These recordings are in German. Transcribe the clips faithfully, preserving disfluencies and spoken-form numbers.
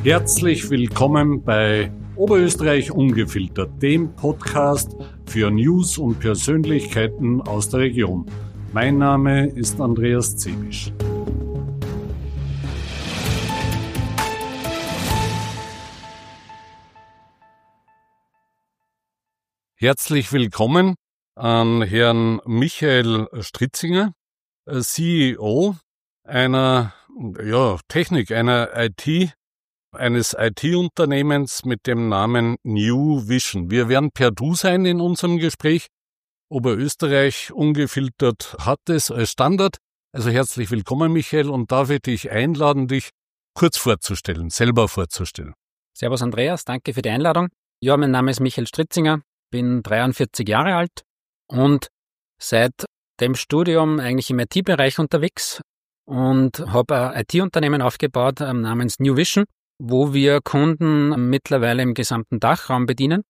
Herzlich willkommen bei Oberösterreich Ungefiltert, dem Podcast für News und Persönlichkeiten aus der Region. Mein Name ist Andreas Zebisch. Herzlich willkommen an Herrn Michael Stritzinger, C E O einer ja, Technik, einer I T, eines I T-Unternehmens mit dem Namen New Vision. Wir werden per Du sein in unserem Gespräch. Oberösterreich Ungefiltert hat es als Standard. Also herzlich willkommen, Michael, und darf ich dich einladen, dich kurz vorzustellen, selber vorzustellen. Servus Andreas, danke für die Einladung. Ja, mein Name ist Michael Stritzinger, bin dreiundvierzig Jahre alt und seit dem Studium eigentlich im I T-Bereich unterwegs und habe ein I T-Unternehmen aufgebaut namens New Vision, wo wir Kunden mittlerweile im gesamten Dachraum bedienen.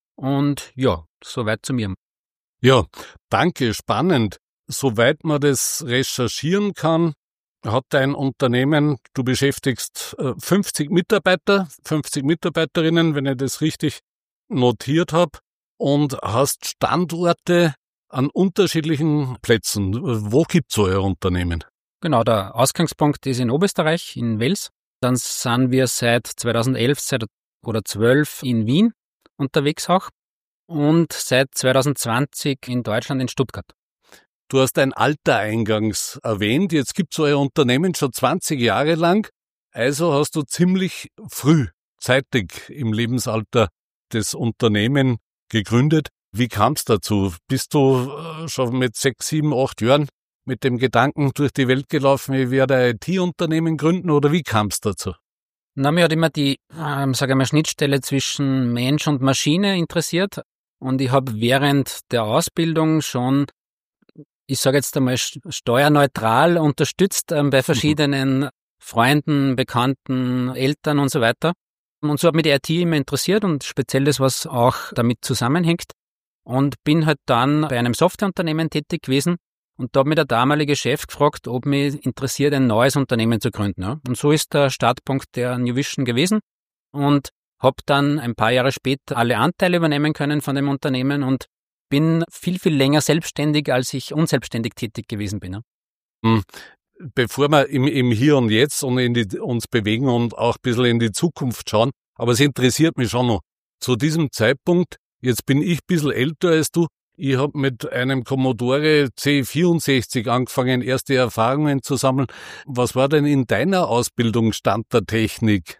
Und ja, soweit zu mir. Ja, danke, spannend. Soweit man das recherchieren kann, hat dein Unternehmen, du beschäftigst fünfzig Mitarbeiter, fünfzig Mitarbeiterinnen, wenn ich das richtig notiert habe, und hast Standorte an unterschiedlichen Plätzen. Wo gibt's euer Unternehmen? Genau, der Ausgangspunkt ist in Oberösterreich, in Wels. Dann sind wir seit zweitausendelf seit, oder zwölf in Wien unterwegs auch und seit zweitausendzwanzig in Deutschland, in Stuttgart. Du hast dein Alter eingangs erwähnt. Jetzt gibt's euer Unternehmen schon zwanzig Jahre lang. Also hast du ziemlich frühzeitig im Lebensalter das Unternehmen gegründet. Wie kam's dazu? Bist du schon mit sechs, sieben, acht Jahren mit dem Gedanken durch die Welt gelaufen, ich werde ein I T-Unternehmen gründen, oder wie kam es dazu? Na, mir hat immer die, ähm, sage ich mal, Schnittstelle zwischen Mensch und Maschine interessiert, und ich habe während der Ausbildung schon, ich sage jetzt einmal, steuerneutral unterstützt ähm, bei verschiedenen mhm. Freunden, Bekannten, Eltern und so weiter. Und so hat mich die I T immer interessiert und speziell das, was auch damit zusammenhängt, und bin halt dann bei einem Softwareunternehmen tätig gewesen. Und da hat mich der damalige Chef gefragt, ob mich interessiert, ein neues Unternehmen zu gründen. Ja. Und so ist der Startpunkt der New Vision gewesen, und habe dann ein paar Jahre später alle Anteile übernehmen können von dem Unternehmen und bin viel, viel länger selbstständig, als ich unselbstständig tätig gewesen bin. Ja. Bevor wir im, im Hier und Jetzt und in die, uns bewegen und auch ein bisschen in die Zukunft schauen, aber es interessiert mich schon noch. Zu diesem Zeitpunkt, jetzt bin ich ein bisschen älter als du, ich habe mit einem Commodore C vierundsechzig angefangen, erste Erfahrungen zu sammeln. Was war denn in deiner Ausbildung Stand der Technik?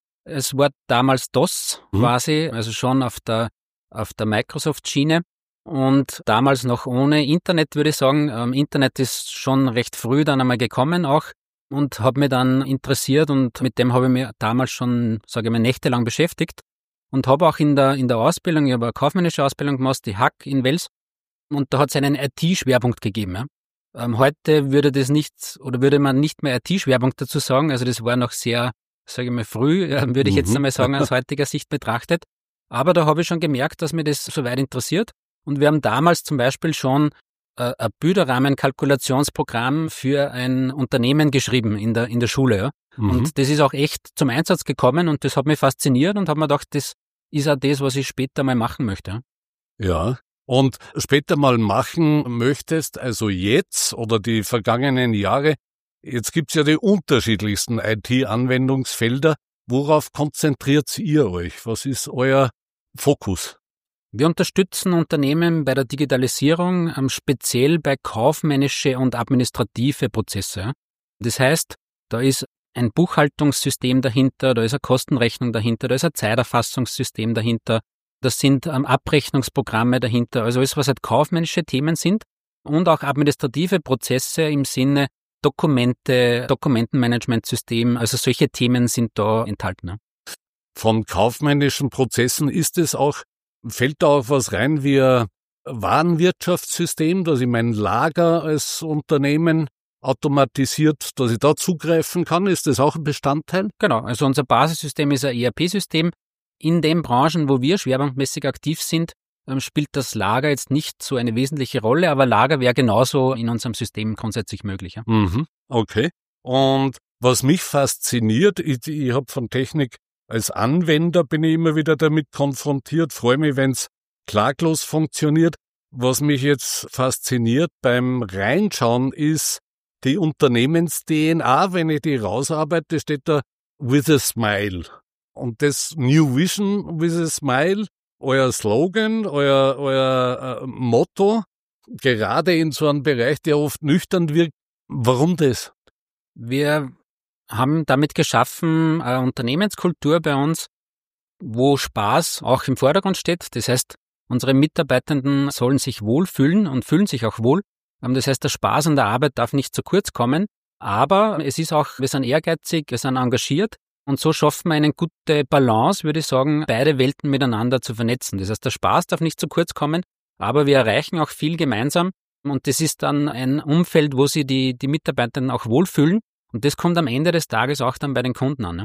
Es war damals DOS hm. quasi, also schon auf der auf der Microsoft-Schiene, und damals noch ohne Internet, würde ich sagen. Ähm, Internet ist schon recht früh dann einmal gekommen auch und habe mich dann interessiert, und mit dem habe ich mich damals schon, sage ich mal, nächtelang beschäftigt. Und habe auch in der in der Ausbildung, ich habe eine kaufmännische Ausbildung gemacht, die Hack in Wels, und da hat es einen I T-Schwerpunkt gegeben. Ja. Ähm, heute würde das nicht, oder würde man nicht mehr I T-Schwerpunkt dazu sagen, also das war noch sehr, sage ich mal, früh, äh, würde ich jetzt einmal sagen, aus heutiger Sicht betrachtet. Aber da habe ich schon gemerkt, dass mir das soweit interessiert, und wir haben damals zum Beispiel schon äh, ein Bilderrahmen-Kalkulationsprogramm für ein Unternehmen geschrieben in der in der Schule. Ja. Mhm. Und das ist auch echt zum Einsatz gekommen, und das hat mich fasziniert, und habe mir gedacht, das ist auch das, was ich später mal machen möchte. Ja, und später mal machen möchtest, also jetzt oder die vergangenen Jahre, jetzt gibt's ja die unterschiedlichsten I T-Anwendungsfelder. Worauf konzentriert ihr euch? Was ist euer Fokus? Wir unterstützen Unternehmen bei der Digitalisierung, speziell bei kaufmännische und administrative Prozesse. Das heißt, da ist ein Buchhaltungssystem dahinter, da ist eine Kostenrechnung dahinter, da ist ein Zeiterfassungssystem dahinter, das sind ähm, Abrechnungsprogramme dahinter, also alles, was halt kaufmännische Themen sind, und auch administrative Prozesse im Sinne Dokumente, Dokumentenmanagementsystem, also solche Themen sind da enthalten. Ne? Von kaufmännischen Prozessen ist es auch, fällt da auch was rein wie ein Warenwirtschaftssystem, dass ich mein Lager als Unternehmen automatisiert, dass ich da zugreifen kann? Ist das auch ein Bestandteil? Genau, also unser Basissystem ist ein E R P-System. In den Branchen, wo wir schwerpunktmäßig aktiv sind, spielt das Lager jetzt nicht so eine wesentliche Rolle, aber Lager wäre genauso in unserem System grundsätzlich möglich. Ja? Mhm, okay. Und Was mich fasziniert, ich, ich habe von Technik als Anwender bin ich immer wieder damit konfrontiert, freue mich, wenn es klaglos funktioniert. Was mich jetzt fasziniert beim Reinschauen ist die Unternehmens-D N A, wenn ich die rausarbeite, steht da with a smile. Und das New Vision with a smile, euer Slogan, euer, euer äh, Motto, gerade in so einem Bereich, der oft nüchtern wirkt. Warum das? Wir haben damit geschaffen, eine Unternehmenskultur bei uns, wo Spaß auch im Vordergrund steht. Das heißt, unsere Mitarbeitenden sollen sich wohlfühlen und fühlen sich auch wohl. Das heißt, der Spaß an der Arbeit darf nicht zu kurz kommen. Aber es ist auch, wir sind ehrgeizig, wir sind engagiert und so schaffen wir eine gute Balance, würde ich sagen, beide Welten miteinander zu vernetzen. Das heißt, der Spaß darf nicht zu kurz kommen, aber wir erreichen auch viel gemeinsam und das ist dann ein Umfeld, wo sich die, die Mitarbeitenden auch wohlfühlen. Und das kommt am Ende des Tages auch dann bei den Kunden an. Ne?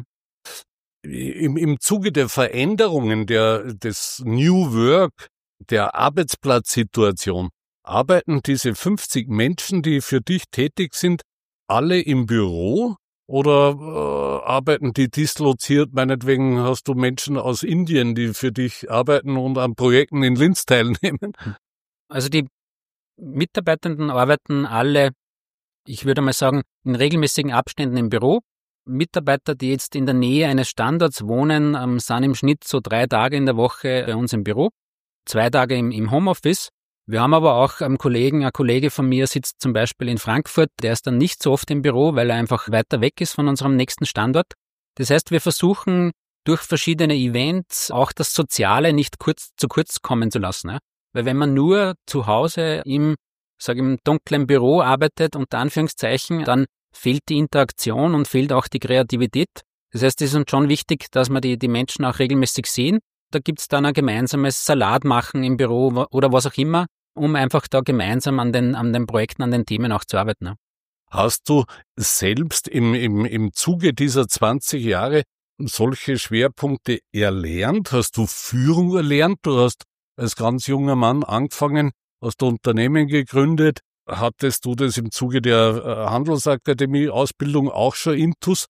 Im, Im Zuge der Veränderungen der, des New Work, der Arbeitsplatzsituation, arbeiten diese fünfzig Menschen, die für dich tätig sind, alle im Büro oder äh, arbeiten die disloziert? Meinetwegen hast du Menschen aus Indien, die für dich arbeiten und an Projekten in Linz teilnehmen. Also die Mitarbeitenden arbeiten alle, ich würde mal sagen, in regelmäßigen Abständen im Büro. Mitarbeiter, die jetzt in der Nähe eines Standorts wohnen, ähm, sind im Schnitt so drei Tage in der Woche bei uns im Büro, zwei Tage im, im Homeoffice. Wir haben aber auch einen Kollegen, ein Kollege von mir sitzt zum Beispiel in Frankfurt, der ist dann nicht so oft im Büro, weil er einfach weiter weg ist von unserem nächsten Standort. Das heißt, wir versuchen durch verschiedene Events auch das Soziale nicht kurz zu kurz kommen zu lassen. Ja? Weil wenn man nur zu Hause im sage im dunklen Büro arbeitet, unter Anführungszeichen, dann fehlt die Interaktion und fehlt auch die Kreativität. Das heißt, es ist uns schon wichtig, dass wir die, die Menschen auch regelmäßig sehen. Da gibt's dann ein gemeinsames Salat machen im Büro oder was auch immer, um einfach da gemeinsam an den, an den Projekten, an den Themen auch zu arbeiten. Ne? Hast du selbst im, im, im Zuge dieser zwanzig Jahre solche Schwerpunkte erlernt? Hast du Führung erlernt? Du hast als ganz junger Mann angefangen, hast du Unternehmen gegründet. Hattest du das im Zuge der Handelsakademie-Ausbildung auch schon intus?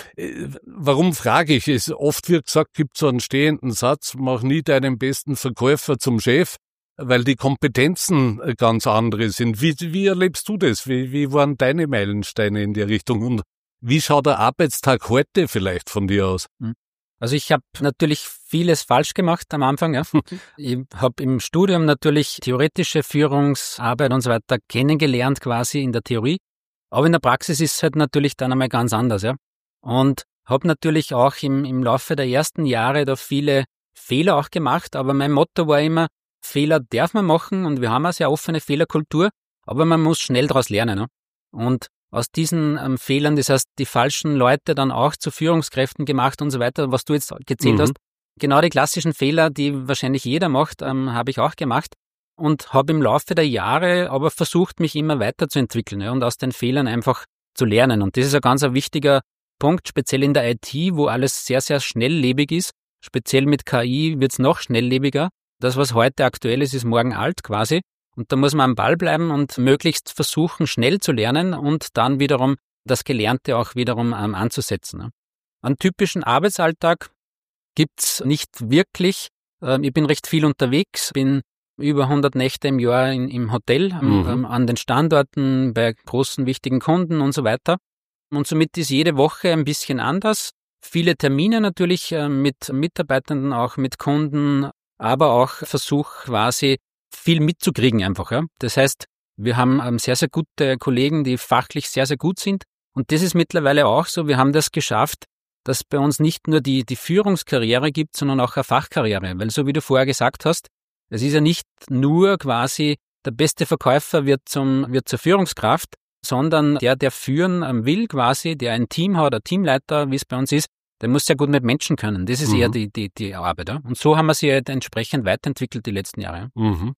Warum frage ich es? Oft wird gesagt, gibt so einen stehenden Satz, mach nie deinen besten Verkäufer zum Chef, weil die Kompetenzen ganz andere sind. Wie, wie erlebst du das? Wie, wie waren deine Meilensteine in der Richtung? Und wie schaut der Arbeitstag heute vielleicht von dir aus? Also ich habe natürlich vieles falsch gemacht am Anfang. Ja. Ich habe im Studium natürlich theoretische Führungsarbeit und so weiter kennengelernt quasi in der Theorie. Aber in der Praxis ist es halt natürlich dann einmal ganz anders. Ja. Und habe natürlich auch im, im Laufe der ersten Jahre da viele Fehler auch gemacht. Aber mein Motto war immer, Fehler darf man machen und wir haben eine sehr offene Fehlerkultur, aber man muss schnell daraus lernen. Ja. Und aus diesen ähm, Fehlern, das heißt, die falschen Leute dann auch zu Führungskräften gemacht und so weiter, was du jetzt gezählt mhm. hast. Genau die klassischen Fehler, die wahrscheinlich jeder macht, ähm, habe ich auch gemacht und habe im Laufe der Jahre aber versucht, mich immer weiterzuentwickeln ja, und aus den Fehlern einfach zu lernen. Und das ist ein ganz ein wichtiger Punkt, speziell in der I T, wo alles sehr, sehr schnelllebig ist. Speziell mit K I wird es noch schnelllebiger. Das, was heute aktuell ist, ist morgen alt quasi. Und da muss man am Ball bleiben und möglichst versuchen, schnell zu lernen und dann wiederum das Gelernte auch wiederum ähm, anzusetzen. Einen typischen Arbeitsalltag gibt's nicht wirklich. Ähm, ich bin recht viel unterwegs, bin über hundert Nächte im Jahr in, im Hotel, mhm. ähm, an den Standorten, bei großen, wichtigen Kunden und so weiter. Und somit ist jede Woche ein bisschen anders. Viele Termine natürlich äh, mit Mitarbeitenden, auch mit Kunden, aber auch Versuch quasi viel mitzukriegen einfach. Ja. Das heißt, wir haben ähm, sehr, sehr gute Kollegen, die fachlich sehr, sehr gut sind. Und das ist mittlerweile auch so. Wir haben das geschafft, dass bei uns nicht nur die, die Führungskarriere gibt, sondern auch eine Fachkarriere. Weil so wie du vorher gesagt hast, es ist ja nicht nur quasi der beste Verkäufer wird zum, wird zur Führungskraft, sondern der, der führen will quasi, der ein Team hat, ein Teamleiter, wie es bei uns ist, der muss sehr gut mit Menschen können. Das ist mhm. eher die, die, die Arbeit. Ja? Und so haben wir sie halt entsprechend weiterentwickelt die letzten Jahre. Mhm.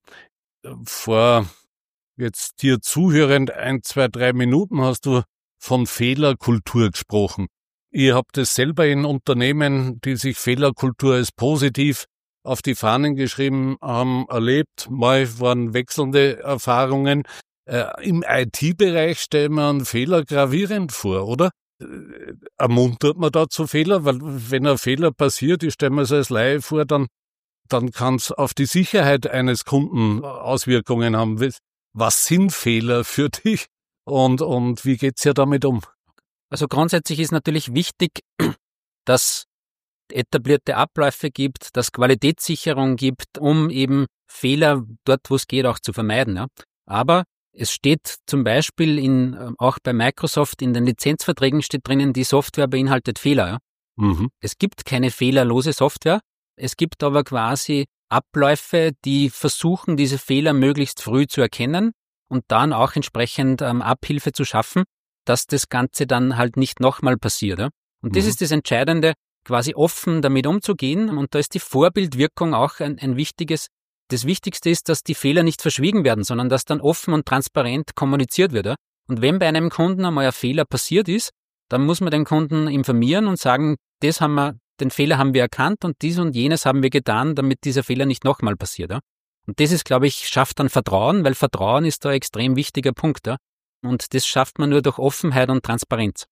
Vor jetzt dir zuhörend ein, zwei, drei Minuten hast du von Fehlerkultur gesprochen. Ihr habt es selber in Unternehmen, die sich Fehlerkultur als positiv auf die Fahnen geschrieben haben, erlebt. Mal waren wechselnde Erfahrungen. Äh, Im I T-Bereich stellen wir einen Fehler gravierend vor, oder? ermuntert man da zu Fehler? Weil wenn ein Fehler passiert, ich stelle mir es als Laie vor, dann, dann kann es auf die Sicherheit eines Kunden Auswirkungen haben. Was sind Fehler für dich und, und wie geht's ja damit um? Also grundsätzlich ist natürlich wichtig, dass etablierte Abläufe gibt, dass Qualitätssicherung gibt, um eben Fehler dort, wo es geht, auch zu vermeiden. Ja. Aber es steht zum Beispiel in, auch bei Microsoft in den Lizenzverträgen steht drinnen, die Software beinhaltet Fehler. Ja. Mhm. Es gibt keine fehlerlose Software. Es gibt aber quasi Abläufe, die versuchen, diese Fehler möglichst früh zu erkennen und dann auch entsprechend ähm, Abhilfe zu schaffen, dass das Ganze dann halt nicht nochmal passiert. Ja. Und das Mhm. ist das Entscheidende, quasi offen damit umzugehen. Und da ist die Vorbildwirkung auch ein, ein wichtiges. Das Wichtigste ist, dass die Fehler nicht verschwiegen werden, sondern dass dann offen und transparent kommuniziert wird. Ja. Und wenn bei einem Kunden einmal ein Fehler passiert ist, dann muss man den Kunden informieren und sagen, das haben wir, den Fehler haben wir erkannt und dies und jenes haben wir getan, damit dieser Fehler nicht nochmal passiert. Ja. Und das ist, glaube ich, schafft dann Vertrauen, weil Vertrauen ist da ein extrem wichtiger Punkt. Ja. Und das schafft man nur durch Offenheit und Transparenz.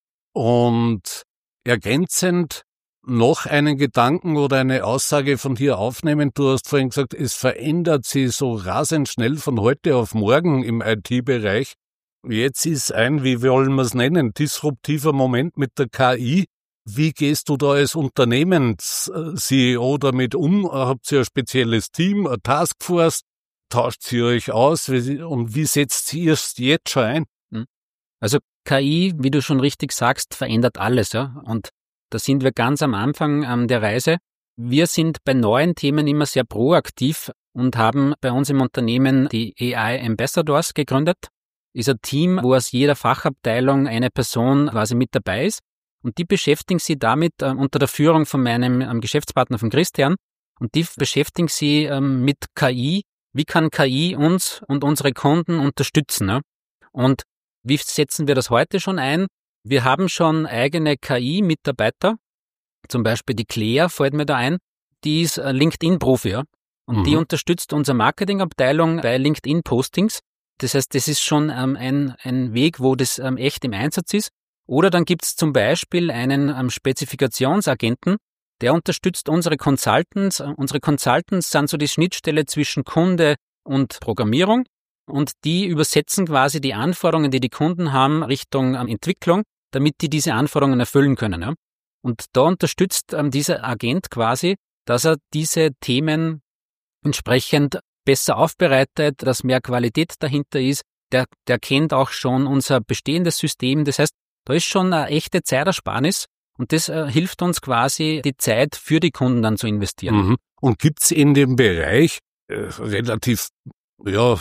Und ergänzend noch einen Gedanken oder eine Aussage von dir aufnehmen. Du hast vorhin gesagt, es verändert sich so rasend schnell von heute auf morgen im I T-Bereich. Jetzt ist ein, wie wollen wir es nennen, disruptiver Moment mit der K I. Wie gehst du da als Unternehmens-C E O damit um? Habt ihr ein spezielles Team, eine Taskforce? Tauscht ihr euch aus? Und wie setzt ihr es jetzt schon ein? Also K I, wie du schon richtig sagst, verändert alles. Ja. Und da sind wir ganz am Anfang ähm, der Reise. Wir sind bei neuen Themen immer sehr proaktiv und haben bei uns im Unternehmen die A I Ambassadors gegründet. Ist ein Team, wo aus jeder Fachabteilung eine Person quasi mit dabei ist. Und die beschäftigen sich damit äh, unter der Führung von meinem ähm, Geschäftspartner, von Christian. Und die beschäftigen sich ähm, mit K I. Wie kann K I uns und unsere Kunden unterstützen? Ja? Und wie setzen wir das heute schon ein? Wir haben schon eigene K I-Mitarbeiter, zum Beispiel die Claire fällt mir da ein, die ist LinkedIn-Profi, ja? Und mhm. die unterstützt unsere Marketingabteilung bei LinkedIn-Postings. Das heißt, das ist schon ähm, ein, ein Weg, wo das ähm, echt im Einsatz ist. Oder dann gibt es zum Beispiel einen ähm, Spezifikationsagenten, der unterstützt unsere Consultants. Unsere Consultants sind so die Schnittstelle zwischen Kunde und Programmierung. Und die übersetzen quasi die Anforderungen, die die Kunden haben, Richtung ähm, Entwicklung, damit die diese Anforderungen erfüllen können. Ja? Und da unterstützt ähm, dieser Agent quasi, dass er diese Themen entsprechend besser aufbereitet, dass mehr Qualität dahinter ist. Der, der kennt auch schon unser bestehendes System. Das heißt, da ist schon eine echte Zeitersparnis und das äh, hilft uns quasi, die Zeit für die Kunden dann zu investieren. Mhm. Und gibt's in dem Bereich äh, relativ, ja,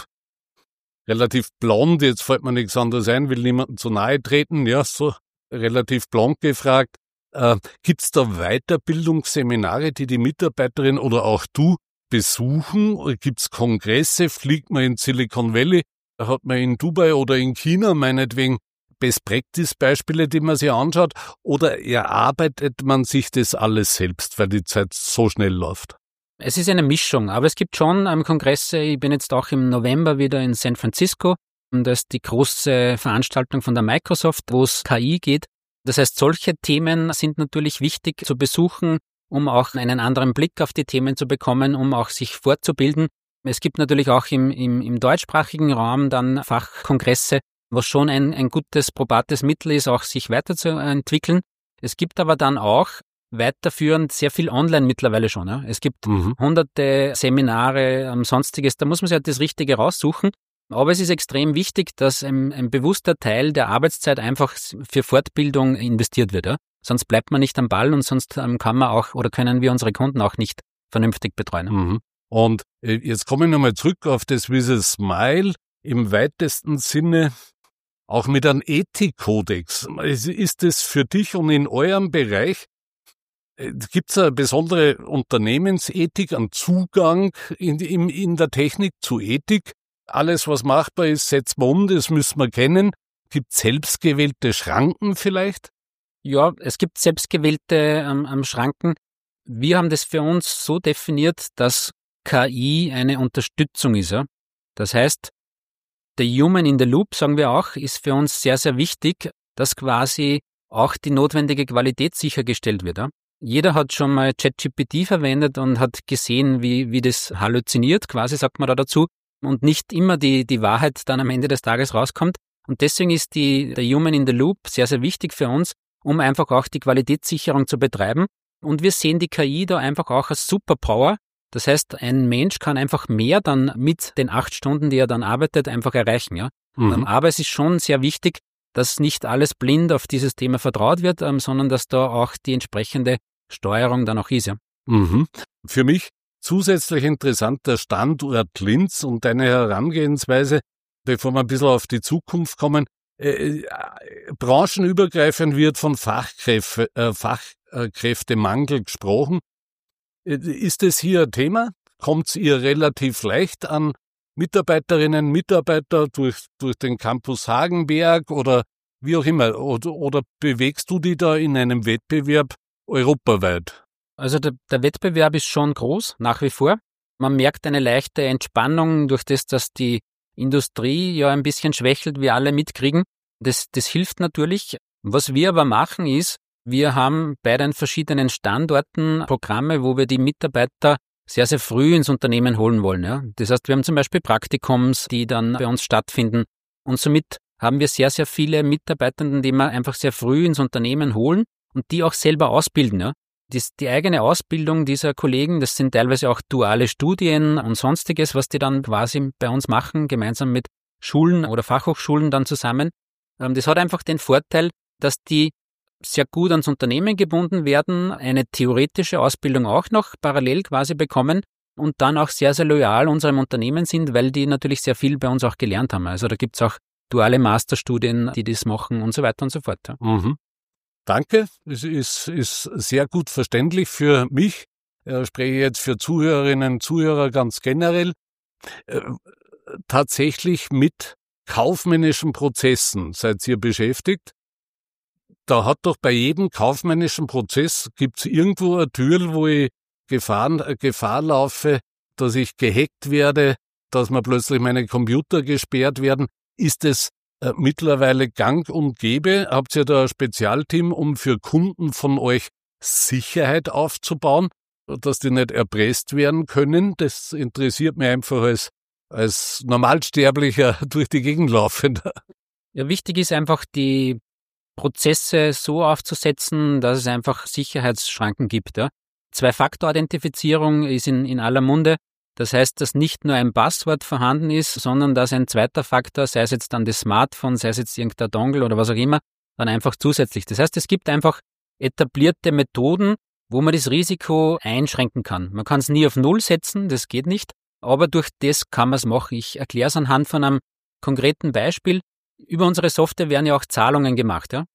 relativ blond, jetzt fällt mir nichts anderes ein, will niemandem zu nahe treten, ja, so relativ blond gefragt. Äh, gibt's da Weiterbildungsseminare, die die Mitarbeiterin oder auch du besuchen? Gibt's Kongresse? Fliegt man in Silicon Valley? Hat man in Dubai oder in China meinetwegen Best-Practice-Beispiele, die man sich anschaut? Oder erarbeitet man sich das alles selbst, weil die Zeit so schnell läuft? Es ist eine Mischung, aber es gibt schon ähm, Kongresse. Ich bin jetzt auch im November wieder in San Francisco. Und das ist die große Veranstaltung von der Microsoft, wo es K I geht. Das heißt, solche Themen sind natürlich wichtig zu besuchen, um auch einen anderen Blick auf die Themen zu bekommen, um auch sich fortzubilden. Es gibt natürlich auch im, im, im deutschsprachigen Raum dann Fachkongresse, was schon ein, ein gutes, probates Mittel ist, auch sich weiterzuentwickeln. Es gibt aber dann auch weiterführend sehr viel online mittlerweile schon. Ja. Es gibt mhm. hunderte Seminare, ähm, sonstiges, da muss man sich halt das Richtige raussuchen. Aber es ist extrem wichtig, dass ein, ein bewusster Teil der Arbeitszeit einfach für Fortbildung investiert wird. Ja. Sonst bleibt man nicht am Ball und sonst ähm, kann man auch oder können wir unsere Kunden auch nicht vernünftig betreuen. Mhm. Und äh, jetzt komme ich nochmal zurück auf das Visa Smile im weitesten Sinne, auch mit einem Ethikkodex. Ist das für dich und in eurem Bereich, gibt es eine besondere Unternehmensethik, einen Zugang in, in, in der Technik zu Ethik? Alles, was machbar ist, setzt man um, das müssen wir kennen. Gibt es selbstgewählte Schranken vielleicht? Ja, es gibt selbstgewählte ähm, Schranken. Wir haben das für uns so definiert, dass K I eine Unterstützung ist. Ja? Das heißt, der Human in the Loop, sagen wir auch, ist für uns sehr, sehr wichtig, dass quasi auch die notwendige Qualität sichergestellt wird. Ja? Jeder hat schon mal ChatGPT verwendet und hat gesehen, wie, wie das halluziniert, quasi sagt man da dazu, und nicht immer die, die Wahrheit dann am Ende des Tages rauskommt. Und deswegen ist die, der Human in the Loop sehr, sehr wichtig für uns, um einfach auch die Qualitätssicherung zu betreiben. Und wir sehen die K I da einfach auch als Superpower. Das heißt, ein Mensch kann einfach mehr dann mit den acht Stunden, die er dann arbeitet, einfach erreichen. Ja? Mhm. Aber es ist schon sehr wichtig, dass nicht alles blind auf dieses Thema vertraut wird, sondern dass da auch die entsprechende Steuerung dann auch ist. Ja? Mhm. Für mich zusätzlich interessant der Standort Linz und deine Herangehensweise, bevor wir ein bisschen auf die Zukunft kommen. Äh, branchenübergreifend wird von Fachkräfte, äh, Fachkräftemangel gesprochen. Ist es hier ein Thema? Kommt ihr relativ leicht an Mitarbeiterinnen, Mitarbeiter durch, durch den Campus Hagenberg oder wie auch immer? Oder, oder bewegst du dich da in einem Wettbewerb europaweit? Also der, der Wettbewerb ist schon groß, nach wie vor. Man merkt eine leichte Entspannung durch das, dass die Industrie ja ein bisschen schwächelt, wir alle mitkriegen. Das, das hilft natürlich. Was wir aber machen ist, wir haben bei den verschiedenen Standorten Programme, wo wir die Mitarbeiter sehr, sehr früh ins Unternehmen holen wollen. Ja. Das heißt, wir haben zum Beispiel Praktikums, die dann bei uns stattfinden. Und somit haben wir sehr, sehr viele Mitarbeitenden, die wir einfach sehr früh ins Unternehmen holen und die auch selber ausbilden. Ja. Die, die eigene Ausbildung dieser Kollegen, das sind teilweise auch duale Studien und Sonstiges, was die dann quasi bei uns machen, gemeinsam mit Schulen oder Fachhochschulen dann zusammen. Das hat einfach den Vorteil, dass die sehr gut ans Unternehmen gebunden werden, eine theoretische Ausbildung auch noch parallel quasi bekommen und dann auch sehr, sehr loyal unserem Unternehmen sind, weil die natürlich sehr viel bei uns auch gelernt haben. Also da gibt's auch duale Masterstudien, die das machen und so weiter und so fort. Ja. Mhm. Danke, es ist, ist sehr gut verständlich für mich. Ich spreche jetzt für Zuhörerinnen und Zuhörer ganz generell. Äh, tatsächlich mit kaufmännischen Prozessen seid ihr beschäftigt. Da hat doch bei jedem kaufmännischen Prozess gibt's irgendwo eine Tür, wo ich Gefahren, Gefahr laufe, dass ich gehackt werde, dass mir plötzlich meine Computer gesperrt werden. Ist es äh, mittlerweile gang und gäbe? Habt ihr da ein Spezialteam, um für Kunden von euch Sicherheit aufzubauen, dass die nicht erpresst werden können? Das interessiert mich einfach als, als Normalsterblicher durch die Gegend laufender. Ja, wichtig ist einfach, die Prozesse so aufzusetzen, dass es einfach Sicherheitsschranken gibt. Ja. Zwei-Faktor-Identifizierung ist in, in aller Munde. Das heißt, dass nicht nur ein Passwort vorhanden ist, sondern dass ein zweiter Faktor, sei es jetzt dann das Smartphone, sei es jetzt irgendein Dongle oder was auch immer, dann einfach zusätzlich. Das heißt, es gibt einfach etablierte Methoden, wo man das Risiko einschränken kann. Man kann es nie auf Null setzen, das geht nicht, aber durch das kann man es machen. Ich erkläre es anhand von einem konkreten Beispiel. Über unsere Software werden ja auch Zahlungen gemacht. Ja?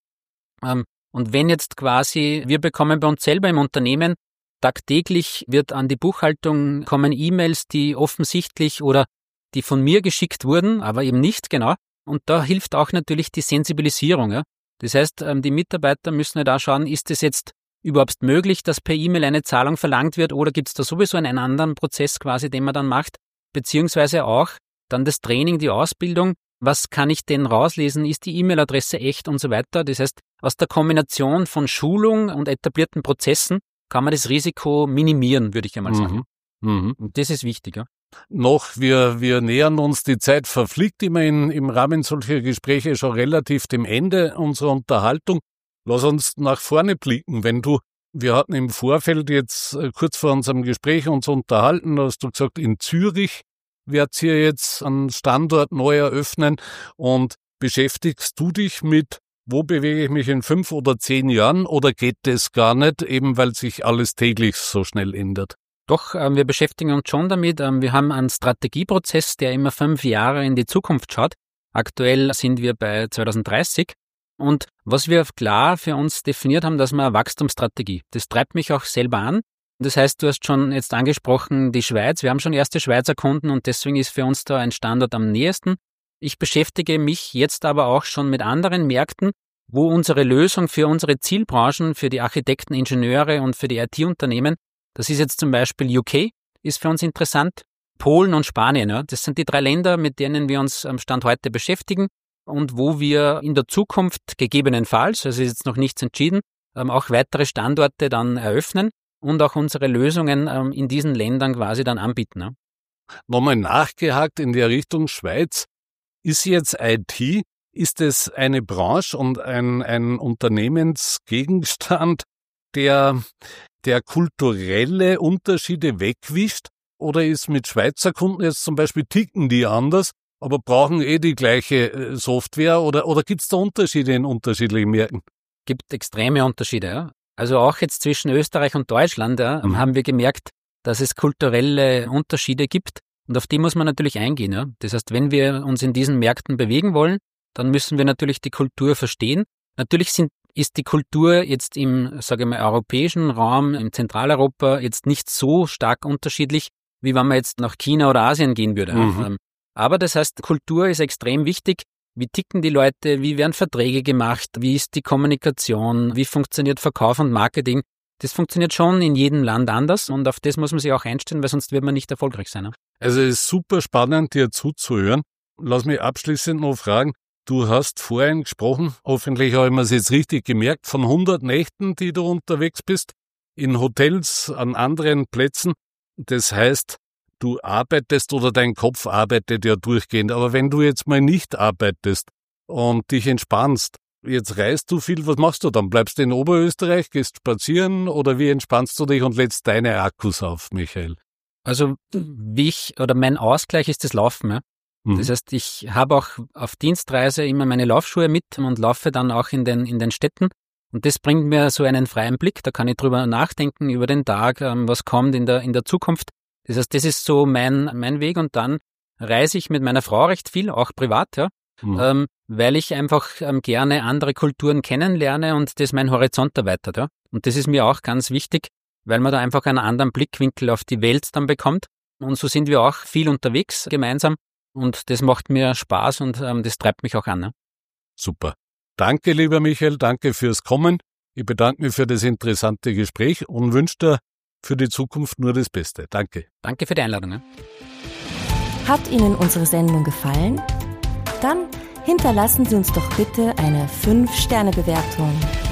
Und wenn jetzt quasi, wir bekommen bei uns selber im Unternehmen, tagtäglich wird an die Buchhaltung kommen E-Mails, die offensichtlich oder die von mir geschickt wurden, aber eben nicht genau. Und da hilft auch natürlich die Sensibilisierung. Ja? Das heißt, die Mitarbeiter müssen ja da schauen, ist es jetzt überhaupt möglich, dass per E-Mail eine Zahlung verlangt wird oder gibt es da sowieso einen anderen Prozess quasi, den man dann macht, beziehungsweise auch dann das Training, die Ausbildung. Was kann ich denn rauslesen? Ist die E-Mail-Adresse echt und so weiter? Das heißt, aus der Kombination von Schulung und etablierten Prozessen kann man das Risiko minimieren, würde ich einmal sagen. Mhm. Und das ist wichtig. Ja. Noch, wir, wir nähern uns, die Zeit verfliegt immer in, im Rahmen solcher Gespräche schon relativ dem Ende unserer Unterhaltung. Lass uns nach vorne blicken. Wenn du, wir hatten im Vorfeld jetzt kurz vor unserem Gespräch uns unterhalten, hast du gesagt, in Zürich werdet ihr jetzt einen Standort neu eröffnen und beschäftigst du dich mit, wo bewege ich mich in fünf oder zehn Jahren oder geht das gar nicht, eben weil sich alles täglich so schnell ändert? Doch, wir beschäftigen uns schon damit. Wir haben einen Strategieprozess, der immer fünf Jahre in die Zukunft schaut. Aktuell sind wir bei zwanzig dreißig und was wir klar für uns definiert haben, dass wir eine Wachstumsstrategie. Das treibt mich auch selber an. Das heißt, du hast schon jetzt angesprochen, die Schweiz. Wir haben schon erste Schweizer Kunden und deswegen ist für uns da ein Standort am nächsten. Ich beschäftige mich jetzt aber auch schon mit anderen Märkten, wo unsere Lösung für unsere Zielbranchen, für die Architekten, Ingenieure und für die I T-Unternehmen, das ist jetzt zum Beispiel U K, ist für uns interessant, Polen und Spanien. Ja. Das sind die drei Länder, mit denen wir uns am Stand heute beschäftigen. und wo wir in der Zukunft gegebenenfalls, also ist jetzt noch nichts entschieden, auch weitere Standorte dann eröffnen und auch unsere Lösungen in diesen Ländern quasi dann anbieten. Ne? Nochmal nachgehakt in der Richtung Schweiz. Ist jetzt I T, ist es eine Branche und ein, ein Unternehmensgegenstand, der, der kulturelle Unterschiede wegwischt? Oder ist mit Schweizer Kunden jetzt zum Beispiel ticken die anders, aber brauchen eh die gleiche Software? Oder, oder gibt es da Unterschiede in unterschiedlichen Märkten? Gibt extreme Unterschiede, ja. Also auch jetzt zwischen Österreich und Deutschland ja, mhm. haben wir gemerkt, dass es kulturelle Unterschiede gibt und auf die muss man natürlich eingehen. Ja. Das heißt, wenn wir uns in diesen Märkten bewegen wollen, dann müssen wir natürlich die Kultur verstehen. Natürlich sind, ist die Kultur jetzt im, sage ich mal, europäischen Raum, im Zentraleuropa jetzt nicht so stark unterschiedlich, wie wenn man jetzt nach China oder Asien gehen würde. Mhm. Aber das heißt, Kultur ist extrem wichtig. Wie ticken die Leute? Wie werden Verträge gemacht? Wie ist die Kommunikation? Wie funktioniert Verkauf und Marketing? Das funktioniert schon in jedem Land anders und auf das muss man sich auch einstellen, weil sonst wird man nicht erfolgreich sein. Ne? Also es ist super spannend, dir zuzuhören. Lass mich abschließend noch fragen, du hast vorhin gesprochen, hoffentlich habe ich mir das jetzt richtig gemerkt, von hundert Nächten, die du unterwegs bist, in Hotels, an anderen Plätzen. Das heißt, du arbeitest oder dein Kopf arbeitet ja durchgehend. Aber wenn du jetzt mal nicht arbeitest und dich entspannst, jetzt reist du viel, was machst du dann? Bleibst du in Oberösterreich, gehst spazieren oder wie entspannst du dich und lädst deine Akkus auf, Michael? Also wie ich oder mein Ausgleich ist das Laufen. Ja? Mhm. Das heißt, ich habe auch auf Dienstreise immer meine Laufschuhe mit und laufe dann auch in den, in den Städten. Und das bringt mir so einen freien Blick. Da kann ich drüber nachdenken, über den Tag, was kommt in der, in der Zukunft. Das heißt, das ist so mein, mein Weg und dann reise ich mit meiner Frau recht viel, auch privat, ja, mhm. ähm, weil ich einfach ähm, gerne andere Kulturen kennenlerne und das meinen Horizont erweitert, ja. Und das ist mir auch ganz wichtig, weil man da einfach einen anderen Blickwinkel auf die Welt dann bekommt. Und so sind wir auch viel unterwegs gemeinsam und das macht mir Spaß und ähm, das treibt mich auch an. Ne? Super. Danke, lieber Michael, danke fürs Kommen. Ich bedanke mich für das interessante Gespräch und wünsche dir für die Zukunft nur das Beste. Danke. Danke für die Einladung. Ne? Hat Ihnen unsere Sendung gefallen? Dann hinterlassen Sie uns doch bitte eine fünf Sterne Bewertung.